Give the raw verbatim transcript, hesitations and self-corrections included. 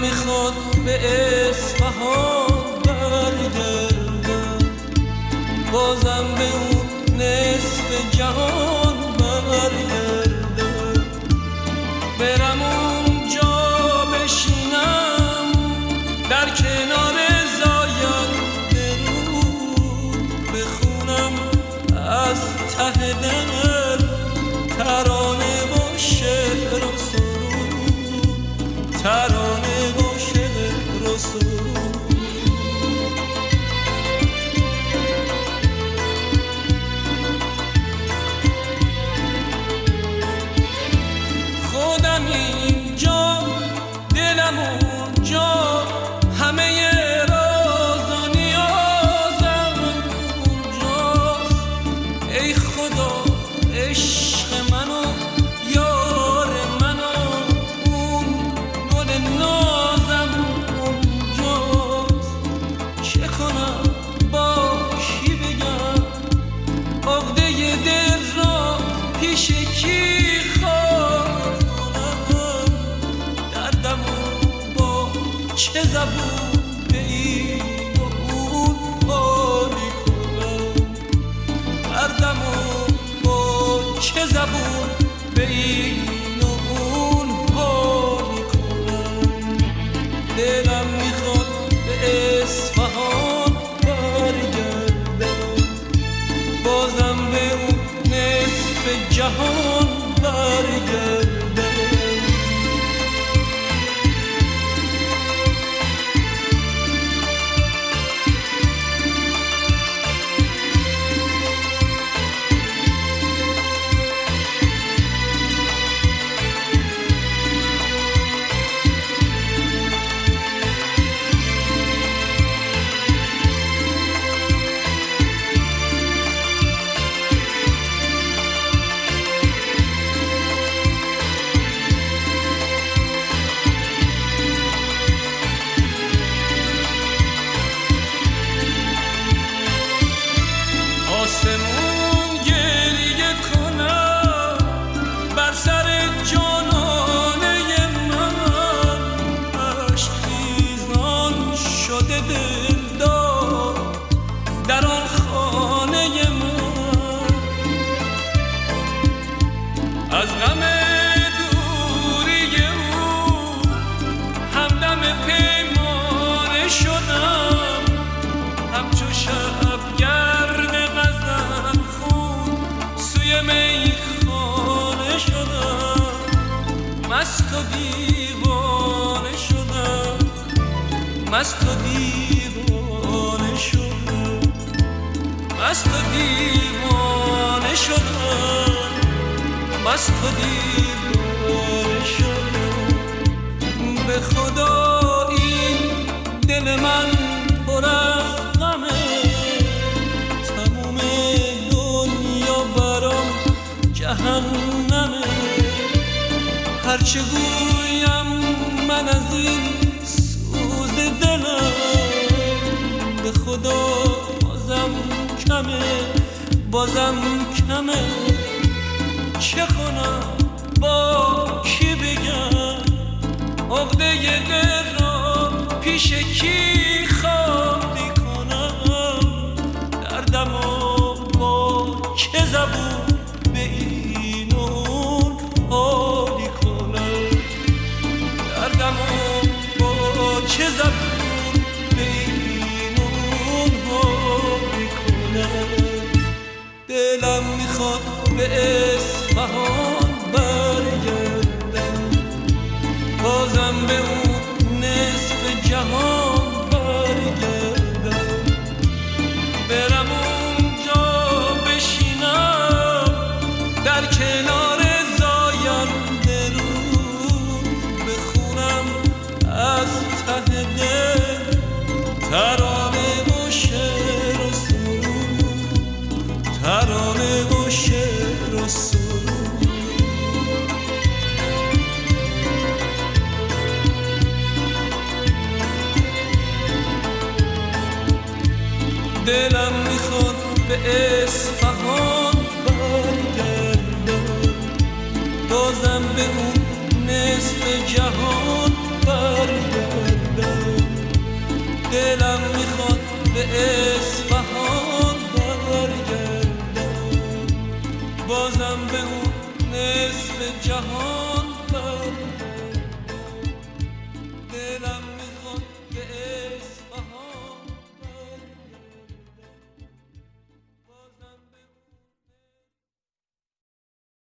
میخواد به اصفهان برگردم، بازم به اون نصف جهان برگردم، برم اونجا بشینم در کنار زاینده رود، بخونم از ته دل ترانه و شعر و سرود، ترانه و شعر و سرود. خودم اینجا، دلم اونجا، همه راز و نیازم اونجاست. ای خدا عشق منو، یار منو، اون گل نازم اونجاست. چه کنم با کی بگم عقده دل را پیش کی خواهد کنم، دردمو با چه زبون به این و اون حالی کنم، دردمو چه زبون به این و اون حالی کنم. دلم میخواد به اصفهان برگردم، بازم به اون نصف جهان برگردم. آسمون گریه کنم بر سر جانانه من، عشق خیزان شده دلدار در آن خانه من. از غم دوری او همدم پیمانه شدم، همچو شبگرد غزل خون سوی میخانه شدم، مست و دیوانه شدم، مست و دیوانه شدم، مست و دیوانه شدم، مست و دیوانه شدم. به خدا این دل من پر از غمه، تموم دنیا برام جهنمه. هرچه گویم من از این سوز دلم، به خدا بازم کمه، بازم کمه. چه کنم با کی بگم عقده دل را پیش کی خالی کنم، دردمو با چه زبون به این و اون حالی کنم، دردمو با چه زبون به این و اون حالی کنم. دلم میخواد به اصفهان برگردم، بازم به اون نصف جهان برگردم، برم اونجا بشینم در کنار زاینده رود، بخونم از ته دل ترانه و شعر و سرود، ترانه و شعر و سرود. دلم میخواد به اصفهان برگردم، بازم به اون نصف جهان برگردم. دلم میخواد به اصفهان برگردم، بازم به اون نصف جهان